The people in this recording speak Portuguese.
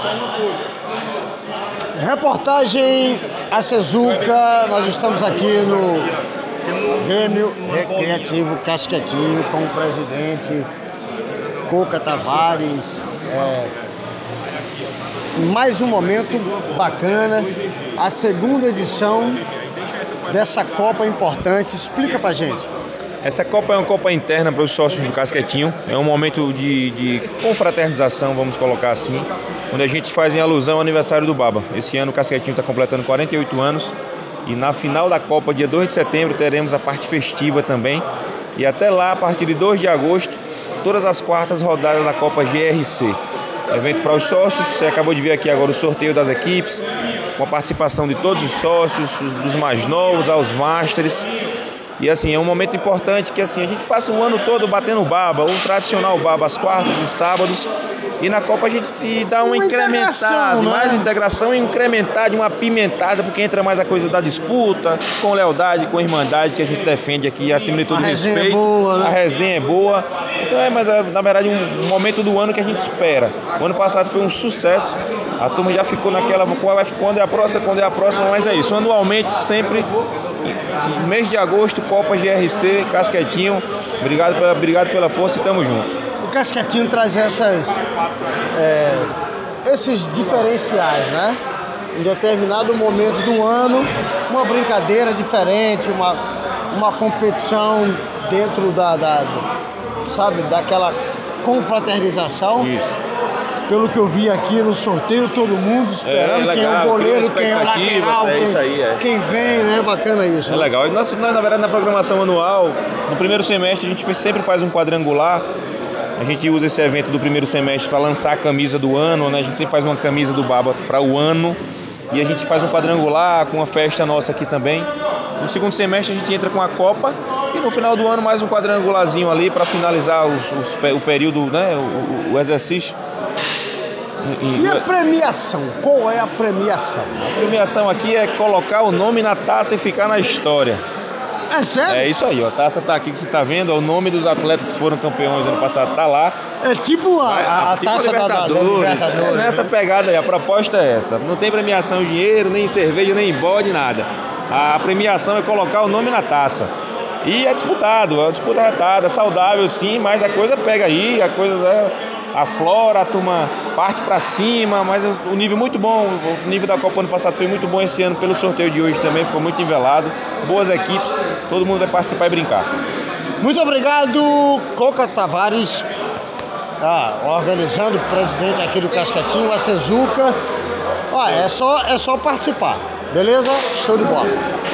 Reportagem Acezuca, nós estamos aqui no Grêmio Recreativo Casquetinho com o presidente Coca Tavares. Mais um momento bacana, a segunda edição dessa Copa importante. Explica pra gente. Essa Copa é uma Copa interna para os sócios do Casquetinho. É um momento de confraternização, vamos colocar assim, onde a gente faz em alusão ao aniversário do Baba. Esse ano o Casquetinho está completando 48 anos e na final da Copa, dia 2 de setembro, teremos a parte festiva também. E até lá, a partir de 2 de agosto, todas as quartas rodadas da Copa GRC. Evento para os sócios. Você acabou de ver aqui agora o sorteio das equipes, com a participação de todos os sócios, dos mais novos aos masters. E assim, é um momento importante que assim, a gente passa o ano todo batendo baba, o tradicional baba às quartas e sábados. E na Copa a gente dá uma incrementada, né? Mais integração e incrementada, uma apimentada, porque entra mais a coisa da disputa, com lealdade, com irmandade, que a gente defende aqui, acima de todo respeito. É boa, né? A resenha é boa. Então mas na verdade um momento do ano que a gente espera. O ano passado foi um sucesso, a turma já ficou naquela, quando é a próxima, mas é isso. Anualmente, sempre, no mês de agosto, Copa GRC, Casquetinho. Obrigado pela força e tamo junto. O Casquetinho traz esses diferenciais, né? Em determinado momento do ano, uma brincadeira diferente, uma competição dentro daquela confraternização. Isso. Pelo que eu vi aqui no sorteio, todo mundo esperando quem é o goleiro, quem é o lateral, quem vem, né? Bacana isso. É legal. E nós, na verdade, na programação anual, no primeiro semestre, a gente sempre faz um quadrangular. A gente usa esse evento do primeiro semestre para lançar a camisa do ano, né? A gente sempre faz uma camisa do Baba para o ano. E a gente faz um quadrangular com uma festa nossa aqui também. No segundo semestre a gente entra com a Copa. E no final do ano mais um quadrangularzinho ali para finalizar o período, né? O exercício. E a premiação? Qual é a premiação? A premiação aqui é colocar o nome na taça e ficar na história. É sério? É isso aí, ó. A taça tá aqui que você tá vendo, ó, o nome dos atletas que foram campeões ano passado tá lá. É tipo a tipo taça da Libertadores. É nessa pegada aí, a proposta é essa. Não tem premiação em dinheiro, nem em cerveja, nem em bode, nada. A premiação é colocar o nome na taça. E é disputado, é uma disputa retada, saudável sim, mas a coisa pega aí, a coisa aflora, a turma parte pra cima, mas o nível muito bom. O nível da Copa ano passado foi muito bom, esse ano pelo sorteio de hoje também ficou muito nivelado. Boas equipes, todo mundo vai participar e brincar. Muito obrigado, Coca Tavares, organizando, presidente aqui do Casquetinho, a Acezuca. É só participar, beleza? Show de bola.